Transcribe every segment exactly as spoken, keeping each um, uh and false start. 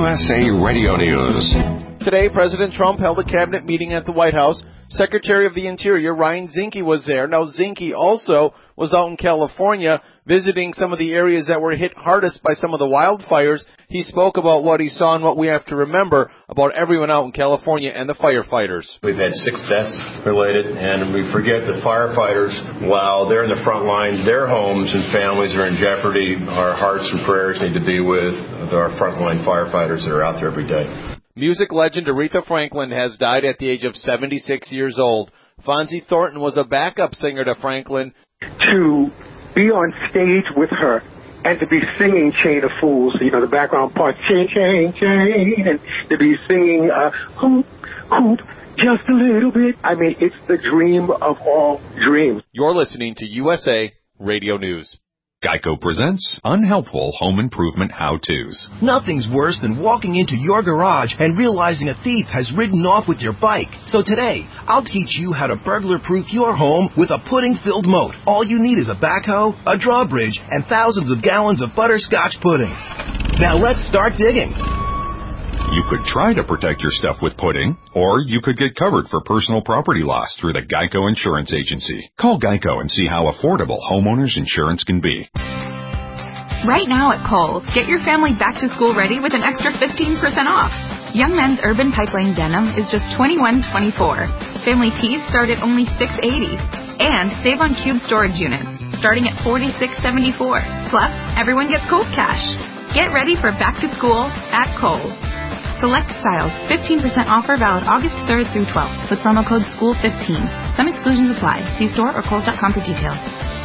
U S A Radio News. Today, President Trump held a cabinet meeting at the White House. Secretary of the Interior Ryan Zinke was there. Now, Zinke also was out in California visiting some of the areas that were hit hardest by some of the wildfires. He spoke about what he saw and what we have to remember about everyone out in California and the firefighters. We've had six deaths related, and we forget the firefighters, while they're in the front line, their homes and families are in jeopardy. Our hearts and prayers need to be with our frontline firefighters that are out there every day. Music legend Aretha Franklin has died at the age of seventy-six years old. Fonzie Thornton was a backup singer to Franklin. To be on stage with her and to be singing Chain of Fools, you know, the background part, chain, chain, chain, and to be singing uh, hoop, hoop, just a little bit. I mean, it's the dream of all dreams. You're listening to U S A Radio News. Geico presents Unhelpful Home Improvement How-Tos. Nothing's worse than walking into your garage and realizing a thief has ridden off with your bike. So today, I'll teach you how to burglar-proof your home with a pudding-filled moat. All you need is a backhoe, a drawbridge, and thousands of gallons of butterscotch pudding. Now let's start digging. You could try to protect your stuff with pudding, or you could get covered for personal property loss through the Geico Insurance Agency. Call Geico and see how affordable homeowners insurance can be. Right now at Kohl's, get your family back to school ready with an extra fifteen percent off. Young men's Urban Pipeline denim is just twenty-one twenty-four. Family tees start at only six eighty. And save on cube storage units, starting at forty-six seventy-four. Plus, everyone gets Kohl's cash. Get ready for back to school at Kohl's. Select styles, fifteen percent offer valid August third through twelfth with promo code school fifteen. Some exclusions apply. See store or kohls dot com for details.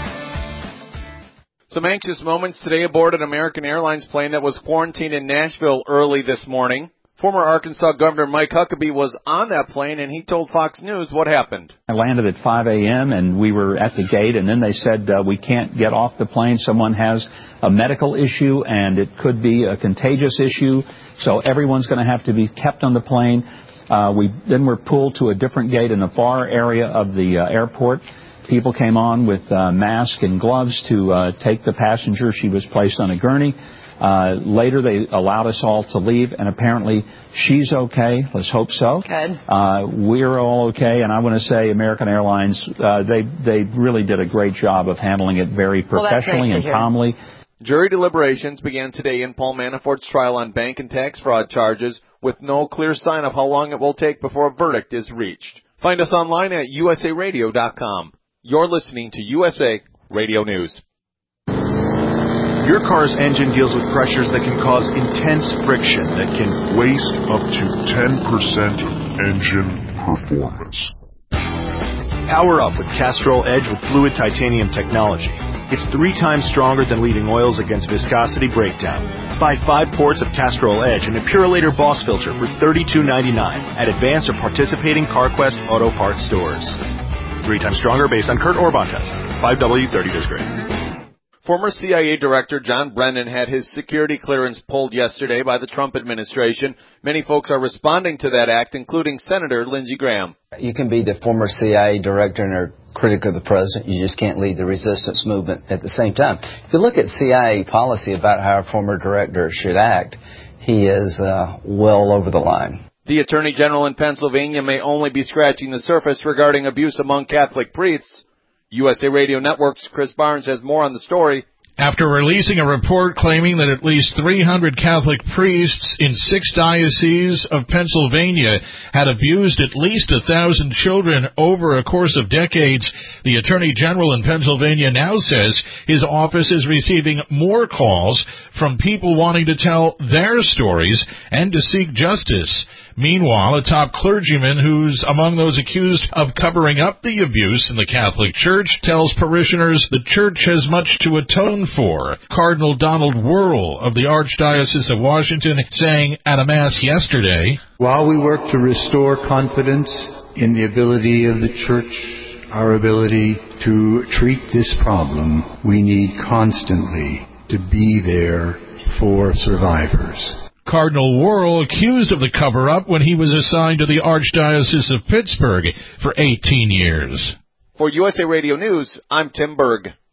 Some anxious moments today aboard an American Airlines plane that was quarantined in Nashville early this morning. Former Arkansas Governor Mike Huckabee was on that plane, and he told Fox News what happened. I landed at five a.m., and we were at the gate, and then they said, uh, we can't get off the plane. Someone has a medical issue, and it could be a contagious issue, so everyone's going to have to be kept on the plane. Uh, we then were pulled to a different gate in the far area of the uh, airport. People came on with uh, masks and gloves to uh, take the passenger. She was placed on a gurney. Uh, later, they allowed us all to leave, and apparently she's okay. Let's hope so. Good. Uh, we're all okay, and I want to say American Airlines, uh, they they really did a great job of handling it very professionally well, and calmly. Jury deliberations began today in Paul Manafort's trial on bank and tax fraud charges, with no clear sign of how long it will take before a verdict is reached. Find us online at U S A radio dot com. You're listening to U S A Radio News. Your car's engine deals with pressures that can cause intense friction that can waste up to ten percent of engine performance. Power up with Castrol Edge with fluid titanium technology. It's three times stronger than leading oils against viscosity breakdown. Buy five quarts of Castrol Edge and a Purolator Boss filter for thirty-two ninety-nine at advanced or participating CarQuest Auto Parts stores. Three times stronger based on Kurt Orban test. five W thirty disc grade. Former C I A Director John Brennan had his security clearance pulled yesterday by the Trump administration. Many folks are responding to that act, including Senator Lindsey Graham. You can be the former C I A director and a critic of the president. You just can't lead the resistance movement at the same time. If you look at C I A policy about how a former director should act, he is uh, well over the line. The Attorney General in Pennsylvania may only be scratching the surface regarding abuse among Catholic priests. U S A Radio Network's Chris Barnes has more on the story. After releasing a report claiming that at least three hundred Catholic priests in six dioceses of Pennsylvania had abused at least a thousand children over a course of decades, the Attorney General in Pennsylvania now says his office is receiving more calls from people wanting to tell their stories and to seek justice. Meanwhile, a top clergyman who's among those accused of covering up the abuse in the Catholic Church tells parishioners the Church has much to atone for. Cardinal Donald Wuerl of the Archdiocese of Washington saying at a Mass yesterday, "While we work to restore confidence in the ability of the Church, our ability to treat this problem, we need constantly to be there for survivors." Cardinal Wuerl accused of the cover-up when he was assigned to the Archdiocese of Pittsburgh for eighteen years. For U S A Radio News, I'm Tim Berg.